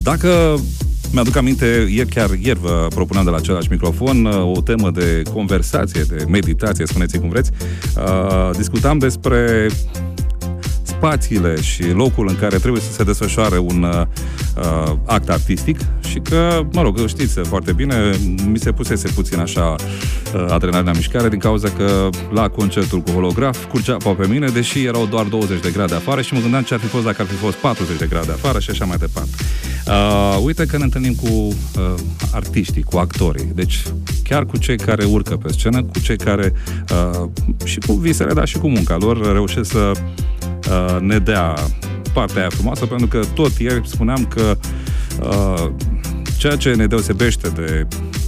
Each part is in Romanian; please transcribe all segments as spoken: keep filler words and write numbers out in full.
Dacă mi-aduc aminte, ieri, chiar ieri vă propuneam de la același microfon o temă de conversație, de meditație, spuneți cum vreți. Uh, discutam despre spațiile și locul în care trebuie să se desfășoare un uh, act artistic și că, mă rog, știți foarte bine, mi se pusese puțin așa uh, adrenalina mișcare din cauza că la concertul cu holograf curgea apa pe mine, deși erau doar douăzeci de grade afară și mă gândeam ce ar fi fost dacă ar fi fost patruzeci de grade afară și așa mai departe. Uh, uite că ne întâlnim cu uh, artiștii, cu actorii, deci chiar cu cei care urcă pe scenă, cu cei care uh, și cu visele, dar și cu munca lor reușesc să uh, ne dea partea aia frumoasă, pentru că tot ieri spuneam că uh, ceea ce ne deosebește de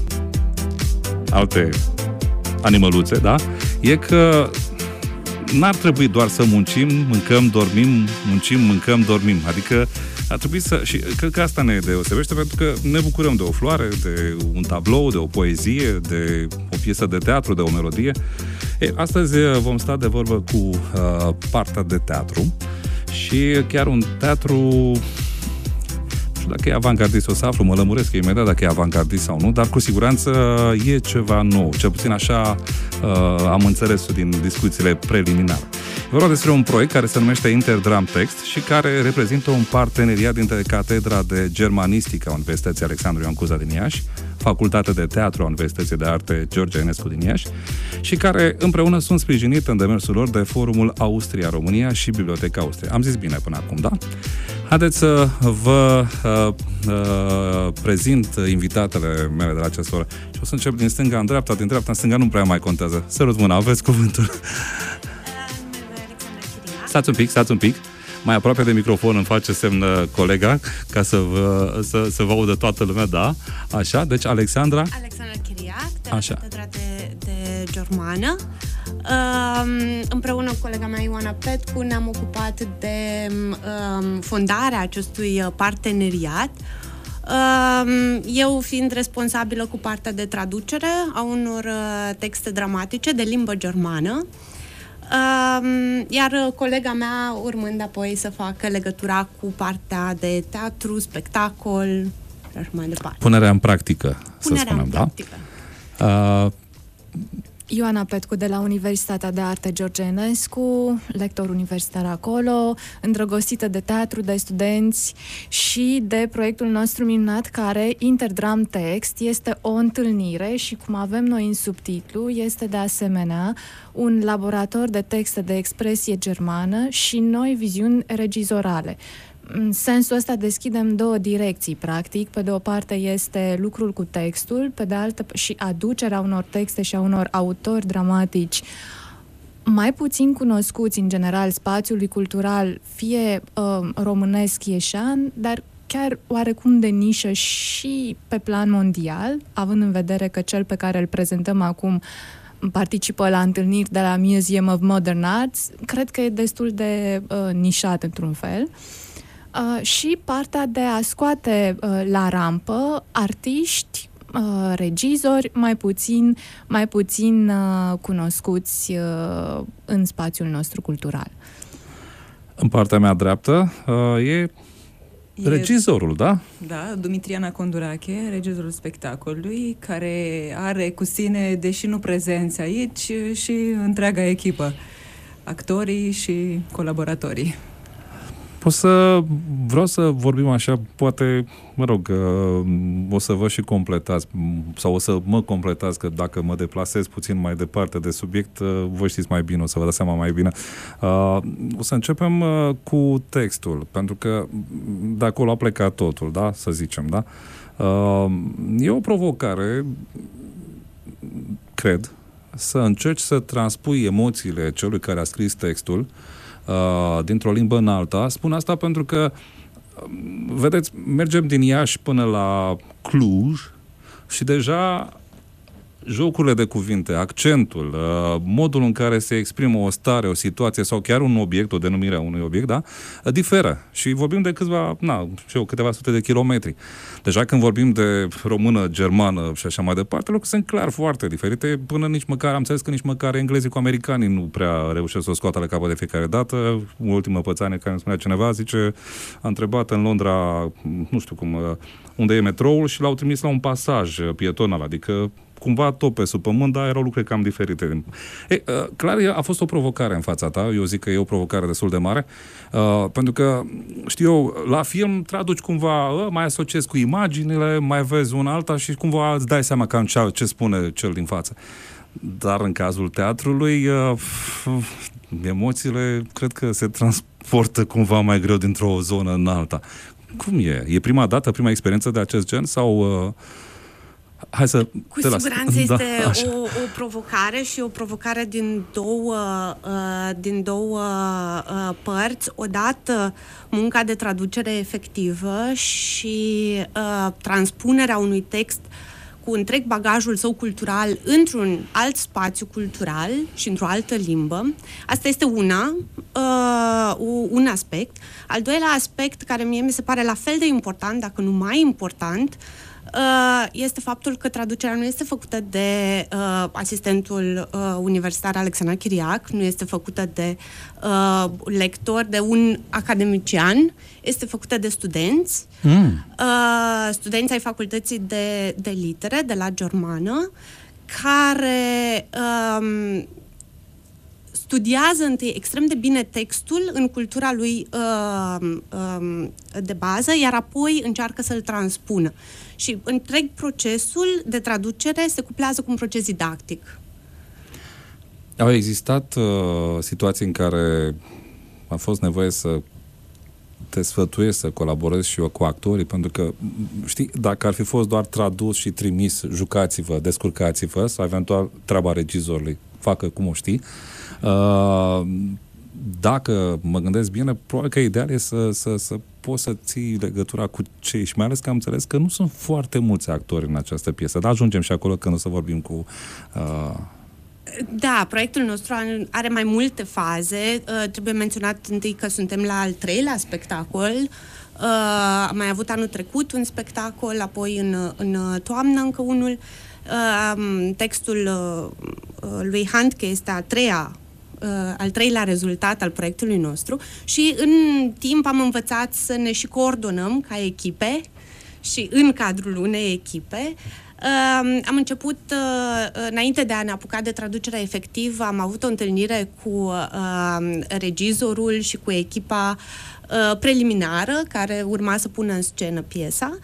alte animăluțe, da, e că n-ar trebui doar să muncim, mâncăm, dormim, muncim, mâncăm, dormim. Adică ar trebui să... Și cred că asta ne deosebește, pentru că ne bucurăm de o floare, de un tablou, de o poezie, de o piesă de teatru, de o melodie. E, astăzi vom sta de vorbă cu uh, partea de teatru și chiar un teatru... Nu știu dacă e avantgardist, o să aflu, mă lămuresc imediat dacă e avantgardist sau nu, dar cu siguranță e ceva nou. Cel puțin așa uh, am înțeles din discuțiile preliminare. E vorba despre un proiect care se numește Interdram Text și care reprezintă un parteneriat dintre Catedra de Germanistică a Universității Alexandru Ioan Cuza din Iași, Facultatea de Teatru a Universității de Arte George Enescu din Iași și care împreună sunt sprijinite în demersul lor de Forumul Austria-România și Biblioteca Austria. Am zis bine până acum, da? Haideți să vă uh, uh, prezint invitatele mele de la această oră. Și o să încep din stânga în dreapta, din dreapta în stânga nu prea mai contează. Sărut mâna, aveți cuvântul. Stați un pic, stați un pic. Mai aproape de microfon îmi face semn colega ca să vă, să, să vă audă toată lumea, da. Așa, deci Alexandra. Alexandra Chiriac, de la Catedra de, de Germană. Um, împreună cu colega mea Ioana Petcu ne-am ocupat de um, fondarea acestui parteneriat. Um, eu fiind responsabilă cu partea de traducere a unor texte dramatice de limbă germană. Um, iar colega mea urmând apoi să facă legătura cu partea de teatru, spectacol și așa mai departe. Punerea în practică, Punerea să spunem, în da? practică. Uh, Ioana Petcu de la Universitatea de Arte George Enescu, lector universitar acolo, îndrăgostită de teatru, de studenți și de proiectul nostru minunat care, Interdram Text, este o întâlnire și, cum avem noi în subtitlu, este de asemenea un laborator de texte de expresie germană și noi viziuni regizorale. În sensul ăsta deschidem două direcții, practic. Pe de o parte este lucrul cu textul, pe de altă și aducerea unor texte și a unor autori dramatici mai puțin cunoscuți în general spațiului cultural, fie uh, românesc ieșean, dar chiar oarecum de nișă și pe plan mondial, având în vedere că cel pe care îl prezentăm acum participă la întâlniri de la Museum of Modern Arts, cred că e destul de uh, nișat într-un fel. Uh, și partea de a scoate uh, la rampă artiști, uh, regizori mai puțin, mai puțin uh, cunoscuți uh, în spațiul nostru cultural. În partea mea dreaptă uh, e, e regizorul, da? Da, Dumitriana Condurache, regizorul spectacolului, care are cu sine, deși nu prezenți aici, și întreaga echipă, actorii și colaboratorii. O să vreau să vorbim așa, poate, mă rog, o să vă și completați, sau o să mă completați, că dacă mă deplasez puțin mai departe de subiect, voi știți mai bine, o să vă dați seama mai bine. O să începem cu textul, pentru că de acolo a plecat totul, da, să zicem, da? E o provocare, cred, să încerci să transpui emoțiile celui care a scris textul Uh, dintr-o limbă în alta. Spun asta pentru că, vedeți, mergem din Iași până la Cluj și deja jocurile de cuvinte, accentul, modul în care se exprimă o stare, o situație sau chiar un obiect, o denumire a unui obiect, da, diferă. Și vorbim de câțiva, na, și eu, câteva sute de kilometri. Deja când vorbim de română, germană și așa mai departe, lucrurile sunt clar foarte diferite, până nici măcar, am înțeles că nici măcar englezii cu americanii nu prea reușesc să o scoată la capăt de fiecare dată. Ultima pățanie care îmi spunea cineva, zice, a întrebat în Londra, nu știu cum, unde e metroul și l-au trimis la un pasaj pietonal, adică cumva tot pe sub pământ, dar erau lucruri cam diferite. E, clar, a fost o provocare în fața ta, eu zic că e o provocare destul de mare, uh, pentru că, știu eu, la film traduci cumva, uh, mai asociezi cu imaginile, mai vezi una alta și cumva îți dai seama cam ce, ce spune cel din față. Dar în cazul teatrului, uh, emoțiile cred că se transportă cumva mai greu dintr-o zonă în alta. Cum e? E prima dată, prima experiență de acest gen sau... Uh, Hai să Cu siguranță este da, o, o provocare și o provocare din două, uh, din două uh, părți. Odată munca de traducere efectivă și uh, transpunerea unui text cu întreg bagajul său cultural într-un alt spațiu cultural și într-o altă limbă. Asta este una, uh, un aspect. Al doilea aspect, care mie mi se pare la fel de important, dacă nu mai important, este faptul că traducerea nu este făcută de uh, asistentul uh, universitar Alexandra Chiriac, nu este făcută de uh, lector, de un academician, este făcută de studenți, mm. uh, studenți ai facultății de, de litere, de la germană, care um, studiază întâi extrem de bine textul în cultura lui uh, uh, de bază, iar apoi încearcă să-l transpună. Și întreg procesul de traducere se cuplează cu un proces didactic. Au existat uh, situații în care a fost nevoie să te sfătuiești să colaborezi și eu cu actorii, pentru că, știi, dacă ar fi fost doar tradus și trimis, jucați-vă, descurcați-vă, sau eventual treaba regizorului, facă cum o știi, uh, dacă mă gândesc bine, probabil că ideal e să, să, să poți să ții legătura cu cei și mai ales că am înțeles că nu sunt foarte mulți actori în această piesă, dar ajungem și acolo când o să vorbim cu... Uh... Da, proiectul nostru are mai multe faze. Uh, trebuie menționat întâi că suntem la al treilea spectacol. Uh, am mai avut anul trecut un spectacol, apoi în, în toamnă încă unul. Uh, textul uh, lui Handke este a treia al treilea rezultat al proiectului nostru și în timp am învățat să ne și coordonăm ca echipe și în cadrul unei echipe. Uh, am început, uh, înainte de a ne apuca de traducerea efectivă, am avut o întâlnire cu uh, regizorul și cu echipa uh, preliminară care urma să pună în scenă piesa,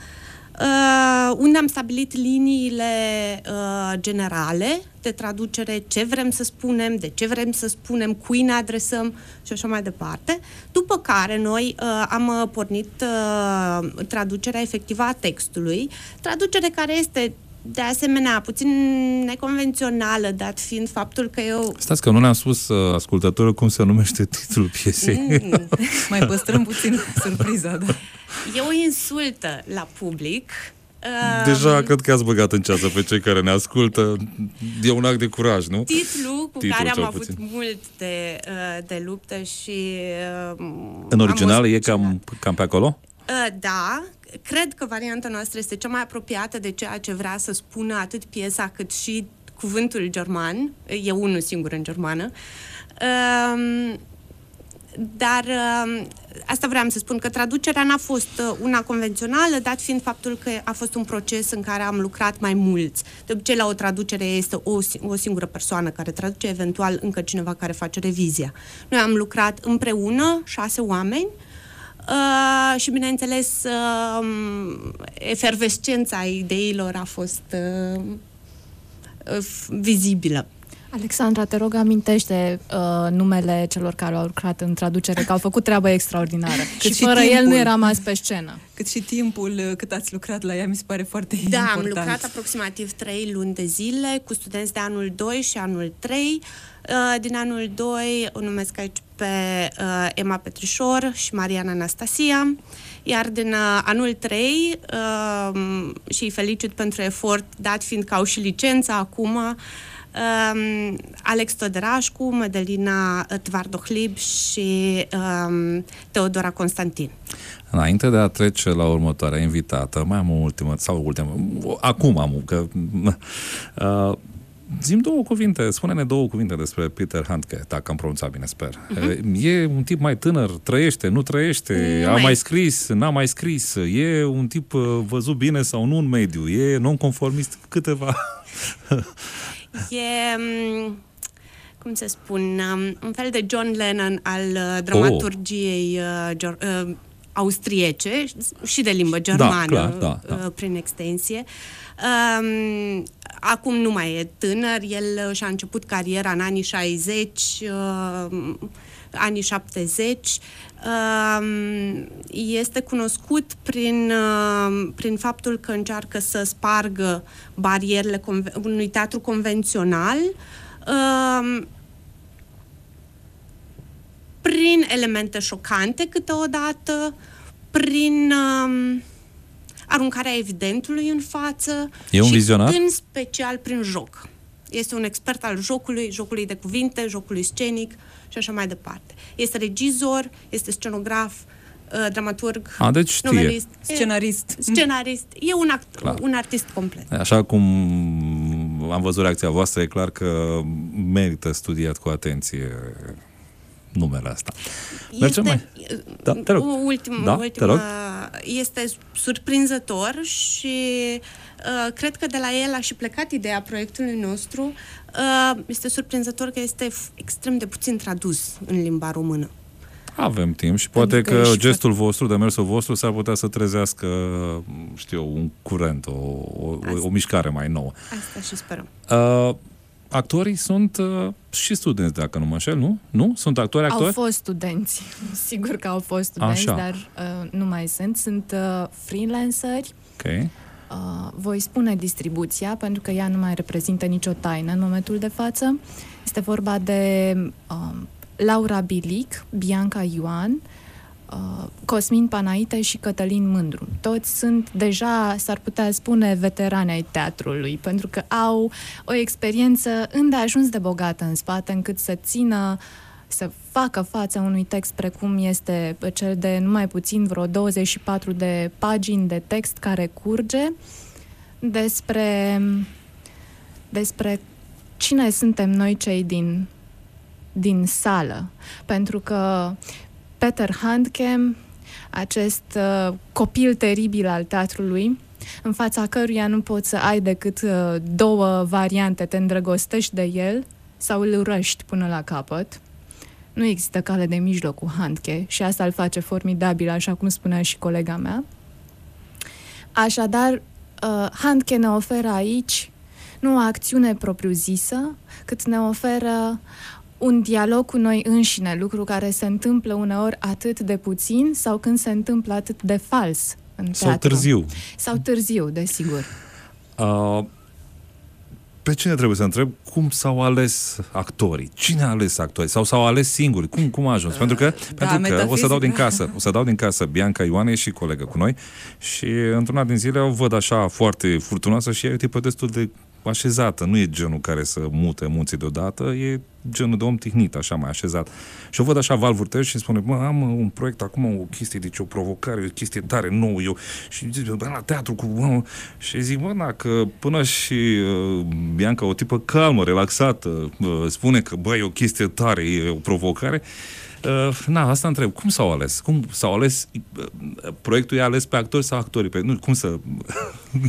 Uh, unde am stabilit liniile uh, generale de traducere, ce vrem să spunem, de ce vrem să spunem, cui ne adresăm și așa mai departe. După care noi uh, am pornit uh, traducerea efectivă a textului, traducere care este de asemenea puțin neconvențională, dat fiind faptul că eu... Stați că nu ne-am spus uh, ascultătorul cum se numește titlul piesei. Mm. Mai păstrăm puțin surpriza, da. E o insultă la public. Deja um, cred că ați băgat în ceasă pe cei care ne ascultă. E un act de curaj, nu? Titlul cu Titlul, care am avut puțin. mult de, de luptă și... În original e cam, cam pe acolo? Da. Cred că varianta noastră este cea mai apropiată de ceea ce vrea să spună atât piesa cât și cuvântul german. E unul singur în germană. Um, Dar uh, asta vreau să spun, că traducerea n-a fost uh, una convențională, dat fiind faptul că a fost un proces în care am lucrat mai mulți. De obicei, la o traducere este o, o singură persoană care traduce, eventual încă cineva care face revizia. Noi am lucrat împreună, șase oameni, uh, și, bineînțeles, uh, efervescența ideilor a fost uh, uh, vizibilă. Alexandra, te rog, amintește uh, numele celor care au lucrat în traducere, că au făcut treabă extraordinară. Cât și fără timpul, el nu eram azi pe scenă. Cât și timpul cât ați lucrat la ea, mi se pare foarte da, important. Da, am lucrat aproximativ trei luni de zile cu studenți de anul doi și anul trei. Uh, din anul doi o numesc aici pe uh, Emma Petrișor și Mariana Anastasia, Iar din uh, anul trei, uh, și îi felicit pentru efort, dat fiind că au și licența acum, uh, Alex Toderașcu, Mădălina Tvardohlib și uh, Teodora Constantin. Înainte de a trece la următoarea invitată, mai am o ultimă, sau ultimă, acum am, că... Uh, zi-mi două cuvinte, spune-ne două cuvinte despre Peter Handke, dacă am pronunțat bine, sper. Uh-huh. E un tip mai tânăr, trăiește, nu trăiește, nu a mai, mai scris, n-a mai scris, e un tip văzut bine sau nu în mediu, e non-conformist, câteva... E... cum să spun, un fel de John Lennon al dramaturgiei oh. uh, austriece și de limbă germană, da, clar, da, da. Uh, prin extensie. Um, acum nu mai e tânăr, el și-a început cariera în anii șaizeci, uh, anii șaptezeci. Uh, este cunoscut prin, uh, prin faptul că încearcă să spargă barierele conven- unui teatru convențional, uh, prin elemente șocante câteodată, prin uh, aruncarea evidentului în față. E un și vizionar? În special prin joc. Este un expert al jocului, jocului de cuvinte, jocului scenic și așa mai departe. Este regizor, este scenograf, uh, dramaturg, A, deci știe. novelist, Scenarist. scenarist. E un, act, un artist complet. Așa cum am văzut reacția voastră, e clar că merită studiat cu atenție numele asta. Mergem mai... Da, te rog. Ultim, da, ultima, te rog. Este surprinzător și uh, cred că de la el a și plecat ideea proiectului nostru. Uh, este surprinzător că este f- extrem de puțin tradus în limba română. Avem timp și poate Adică că și gestul foarte... vostru, demersul vostru s-ar putea să trezească, știu, un curent, o, o, o mișcare mai nouă. Asta și sperăm. Uh, Actorii sunt uh, și studenți, dacă nu mă înșel, nu? Nu? Sunt actori, actori? Au fost studenți. Sigur că au fost studenți, Așa. dar uh, nu mai sunt. Sunt uh, freelanceri. Ok. Uh, voi spune distribuția, pentru că ea nu mai reprezintă nicio taină în momentul de față. Este vorba de uh, Laura Bilic, Bianca Ioan, uh, Cosmin Panaite și Cătălin Mândru. Toți sunt deja, s-ar putea spune, veterani ai teatrului, pentru că au o experiență îndeajuns de bogată în spate, încât să țină, să facă față unui text precum este cel de numai puțin vreo douăzeci și patru de pagini de text care curge despre, despre cine suntem noi cei din, din sală. Pentru că Peter Handke, acest uh, copil teribil al teatrului, în fața căruia nu poți să ai decât uh, două variante, te îndrăgostești de el sau îl urăști până la capăt. Nu există cale de mijloc cu Handke și asta îl face formidabil, așa cum spunea și colega mea. Așadar, uh, Handke ne oferă aici nu o acțiune propriu-zisă, cât ne oferă un dialog cu noi înșine, lucru care se întâmplă uneori atât de puțin sau când se întâmplă atât de fals în teatru. Sau târziu. Sau târziu, desigur. Uh, pe cine trebuie să întreb? Cum s-au ales actorii? Cine a ales actorii? Sau s-au ales singuri? Cum, cum a ajuns? Pentru că, da, pentru că o să dau din casă, o să dau din casă Bianca Ioane și colegă cu noi și într-una din zile o văd așa foarte furtunoasă și e o tipă destul de așezată, nu e genul care să mute munții deodată, e genul de om tihnit, așa mai așezat. Și o văd așa valvurtez și spune, mă, am un proiect acum, o chestie, deci o provocare, o chestie tare nouă, eu, și zic, bă, la teatru cu, bă, și zic, mă, na, că până și uh, Bianca, o tipă calmă, relaxată, uh, spune că, bă, e o chestie tare, e o provocare. Uh, na, asta întreb. Cum s-au ales? Cum s-au ales? Uh, proiectul e ales pe actori sau actorii pe... Nu, cum să... uh,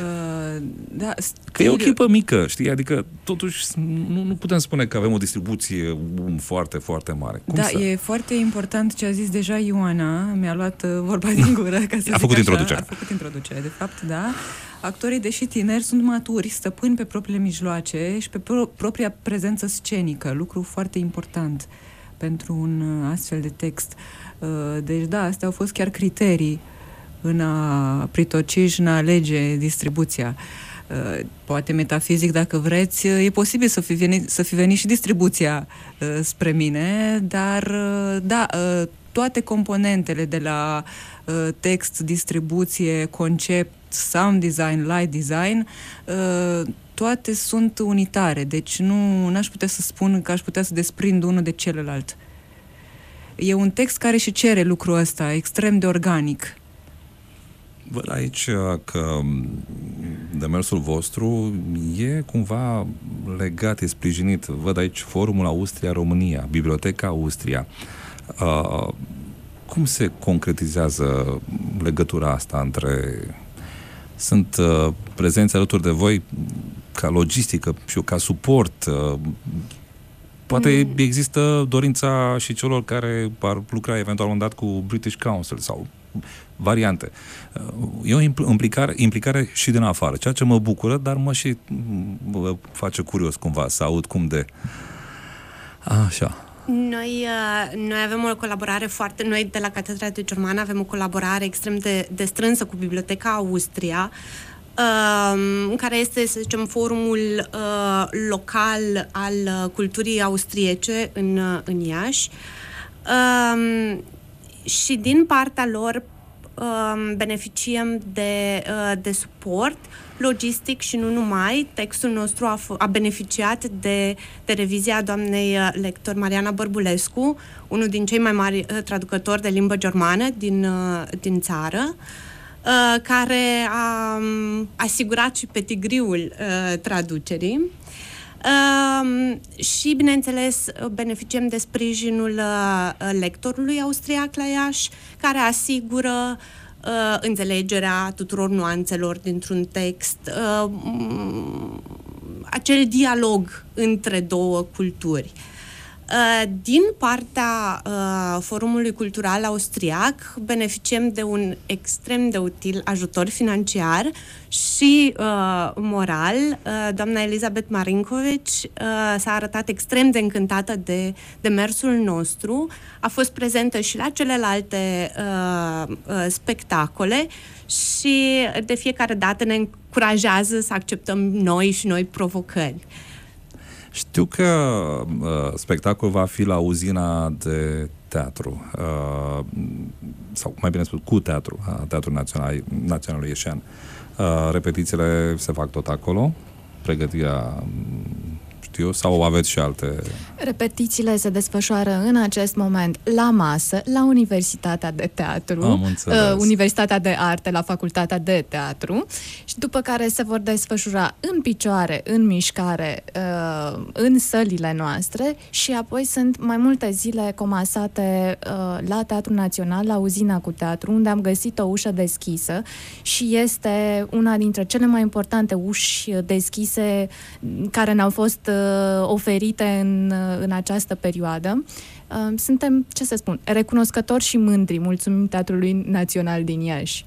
da, că e o echipă mică, știi? Adică, totuși, nu, nu putem spune că avem o distribuție foarte, foarte mare. Cum da, să... e foarte important ce a zis deja Ioana, mi-a luat uh, vorba din gură, ca să a făcut introducerea. A făcut introducerea, de fapt, da. Actorii, deși tineri, sunt maturi, stăpâni pe propriile mijloace și pe pro- propria prezență scenică, lucru foarte important pentru un astfel de text. Deci da, astea au fost chiar criterii în a pritoci și în a alege distribuția. Poate metafizic, dacă vreți, e posibil să fi venit, să fi venit și distribuția spre mine, dar da, toate componentele de la uh, text, distribuție, concept, sound design, light design, uh, toate sunt unitare, deci nu n-aș putea să spun că aș putea să desprind unul de celălalt. E un text care și cere lucrul ăsta, extrem de organic. Văd aici că demersul vostru e cumva legat, e sprijinit. Văd aici Forumul Austria-România, Biblioteca Austria. Uh, cum se concretizează legătura asta între... Sunt uh, prezenți alături de voi ca logistică și ca suport. Uh, poate mm. există dorința și celor care ar lucra eventual un dat cu British Council sau variante. E o implicare, implicare și din afară, ceea ce mă bucură, dar mă și mă face curios cumva să aud cum de... Așa. Noi, noi avem o colaborare foarte... Noi de la Catedra de Germană avem o colaborare extrem de, de strânsă cu Biblioteca Austria, în care este, să zicem, forumul uh, local al culturii austriece în, în Iași. Uh, și din partea lor uh, beneficiem de, uh, de suport logistic și nu numai. Textul nostru a, f- a beneficiat de, de revizia doamnei lector Mariana Bărbulescu, unul din cei mai mari uh, traducători de limbă germană din, uh, din țară, Uh, care a um, asigurat și pedigriul uh, traducerii. Uh, și, bineînțeles, beneficiem de sprijinul uh, lectorului austriac la Iași, care asigură uh, înțelegerea tuturor nuanțelor dintr-un text, uh, acel dialog între două culturi. Din partea uh, Forumului Cultural Austriac beneficiem de un extrem de util ajutor financiar și uh, moral. Uh, doamna Elizabeth Marinkovici uh, s-a arătat extrem de încântată de, de mersul nostru, a fost prezentă și la celelalte uh, uh, spectacole și de fiecare dată ne încurajează să acceptăm noi și noi provocări. Știu că uh, spectacolul va fi la uzina de teatru, uh, sau mai bine spus, cu teatru, uh, Teatrul Național, Național Ieșean. Uh, repetițiile se fac tot acolo, pregătirea, știu, sau aveți și alte... Repetițiile se desfășoară în acest moment la masă, la Universitatea de Teatru, uh, Universitatea de Arte, la Facultatea de Teatru, și după care se vor desfășura în picioare, în mișcare, uh, în sălile noastre, și apoi sunt mai multe zile comasate uh, la Teatrul Național, la uzina cu teatru, unde am găsit o ușă deschisă și este una dintre cele mai importante uși deschise care ne-au fost uh, oferite în, în această perioadă. Suntem, ce să spun, recunoscători și mândri, mulțumim Teatrului Național din Iași.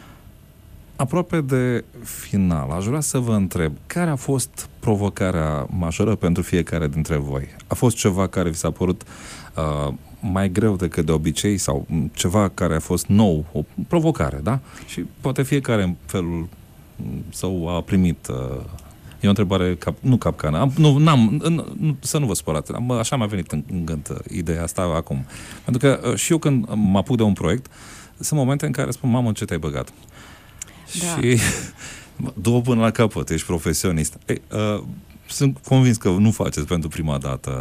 Aproape de final, aș vrea să vă întreb, care a fost provocarea majoră pentru fiecare dintre voi? A fost ceva care vi s-a părut uh, mai greu decât de obicei sau ceva care a fost nou, o provocare, da? Și poate fiecare în felul său a primit... Uh, E o întrebare, cap, nu capcană. Am, nu, n-am, n- să nu vă spărați. Am, așa mi-a venit în, în gând ideea asta acum. Pentru că și eu când mă apuc de un proiect, sunt momente în care spun, mamă, ce te-ai băgat? Da. Și două până la capăt, ești profesionist. Ei, uh, sunt convins că nu faceți pentru prima dată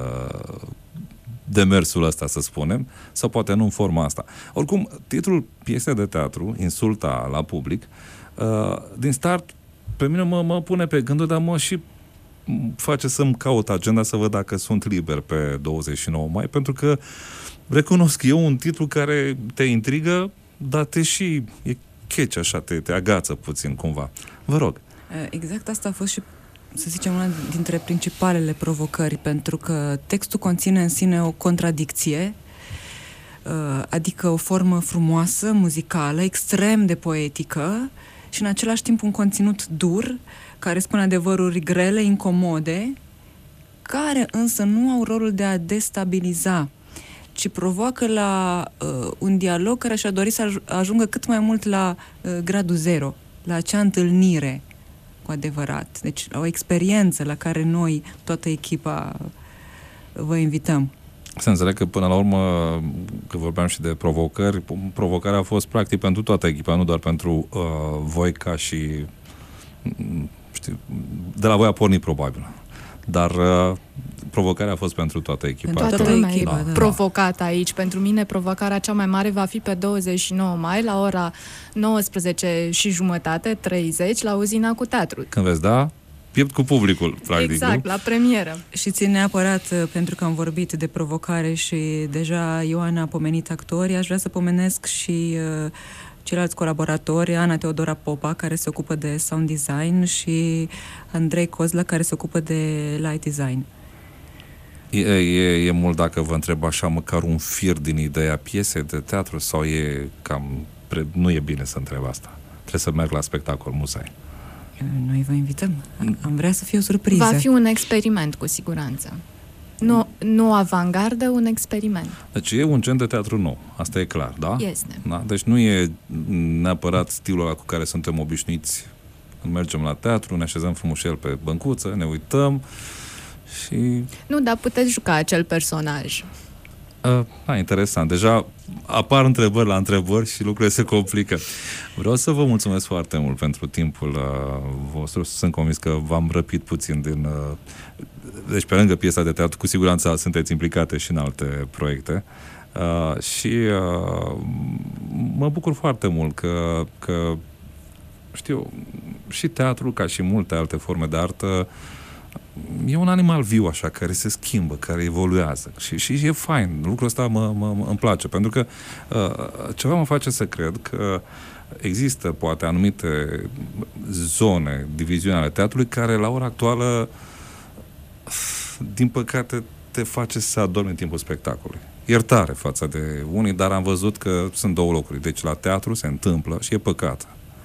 demersul ăsta, să spunem, sau poate nu în forma asta. Oricum, titlul piesei de teatru, Insulta la public, uh, din start pe mine mă, mă pune pe gândul, dar mă și face să-mi caut agenda să văd dacă sunt liber pe douăzeci și nouă mai, pentru că recunosc eu un titlu care te intrigă, dar te și e catch așa, te, te agață puțin cumva. Vă rog. Exact asta a fost și, să zicem, una dintre principalele provocări, pentru că textul conține în sine o contradicție, adică o formă frumoasă, muzicală, extrem de poetică, și în același timp un conținut dur, care spune adevăruri grele, incomode, care însă nu au rolul de a destabiliza, ci provoacă la uh, un dialog care și-a dorit să aj- ajungă cât mai mult la uh, gradul zero, la acea întâlnire cu adevărat. Deci la o experiență la care noi, toată echipa, vă invităm. Să înțeleg că până la urmă, că vorbeam și de provocări, provocarea a fost practic pentru toată echipa, nu doar pentru uh, voi ca și știu, de la voi a pornit probabil. Dar uh, provocarea a fost pentru toată echipa. Pentru toată Toată lumea echipa, e da. provocată aici. Pentru mine provocarea cea mai mare va fi pe douăzeci și nouă mai la ora nouăsprezece și jumătate, treizeci, la uzina cu teatru. Când veți da, piept cu publicul, practic, Exact, nu? la premieră. Și țin neapărat, pentru că am vorbit de provocare și deja Ioana a pomenit actorii, aș vrea să pomenesc și uh, ceilalți colaboratori, Ana Teodora Popa, care se ocupă de sound design, și Andrei Kozla, care se ocupă de light design. E, e, e mult dacă vă întreb așa măcar un fir din ideea piesei de teatru sau e cam... Pre... Nu e bine să întreb asta. Trebuie să merg la spectacol, musai. Noi vă invităm. Am vrea să fie o surpriză. Va fi un experiment, cu siguranță. Nu, nu avangardă, un experiment. Deci e un gen de teatru nou, asta e clar, da? Este. Da? Deci nu e neapărat stilul ăla cu care suntem obișnuiți. Când mergem la teatru, ne așezăm frumușel pe băncuță, ne uităm și... Nu, dar puteți juca acel personaj. Uh, da, interesant. Deja apar întrebări la întrebări și lucrurile se complică. Vreau să vă mulțumesc foarte mult pentru timpul uh, vostru. Sunt convins că v-am răpit puțin din... Uh, deci, pe lângă piesa de teatru, cu siguranță sunteți implicate și în alte proiecte. Uh, și uh, mă bucur foarte mult că, că știu, și teatru, ca și multe alte forme de artă, e un animal viu așa, care se schimbă, care evoluează și, și e fain. Lucrul ăsta mă, mă, îmi place, pentru că uh, ceva mă face să cred că există poate anumite zone, diviziuni ale teatrului care la ora actuală din păcate te face să adormi în timpul spectacolului. Iertare față de unii, dar am văzut că sunt două locuri. Deci la teatru se întâmplă și e păcat.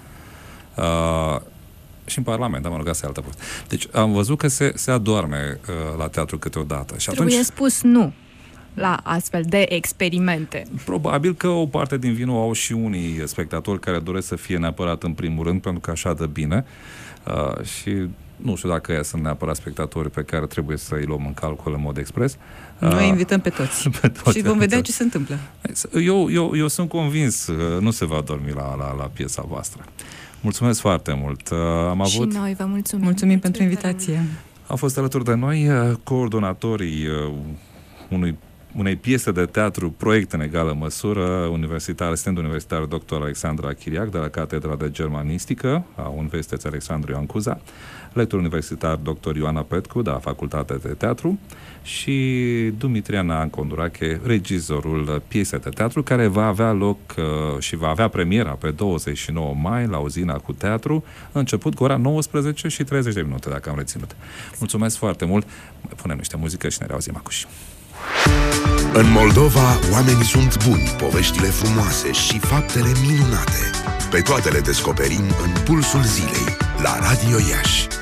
Uh, și în Parlament, dar mă rog, asta e altă poveste. Deci am văzut că se, se adorme uh, la teatru câteodată. Și Trebuie atunci, spus nu la astfel de experimente. probabil că o parte din vină au și unii spectatori care doresc să fie neapărat în primul rând, pentru că așa dă bine. Uh, și nu știu dacă ea sunt neapărat spectatori pe care trebuie să îi luăm în calcul în mod expres. Noi Uh, invităm pe toți. pe toți. Și vom vedea ce se întâmplă. Eu, eu, eu sunt convins că nu se va dormi la, la, la piesa voastră. Mulțumesc foarte mult. Uh, am avut... Și noi vă mulțumim. Mulțumim pentru invitație. Au fost alături de noi uh, coordonatorii uh, unui, unei piese de teatru, proiect în egală măsură, universitar, asistent universitar doctor Alexandra Chiriac, de la Catedra de Germanistică a Universității Alexandru Ioan Cuza, lector universitar doctor Ioana Petcu, de la Facultatea de Teatru, și Dumitriana Condurache, regizorul piesei de teatru, care va avea loc uh, și va avea premiera pe douăzeci și nouă mai la uzina cu teatru, început cu ora nouăsprezece și treizeci de minute, dacă am reținut. Mulțumesc foarte mult. Punem niște muzică și ne reauzim acuși. În Moldova, oamenii sunt buni, poveștile frumoase și faptele minunate. Pe toate le descoperim în Pulsul Zilei, la Radio Iași.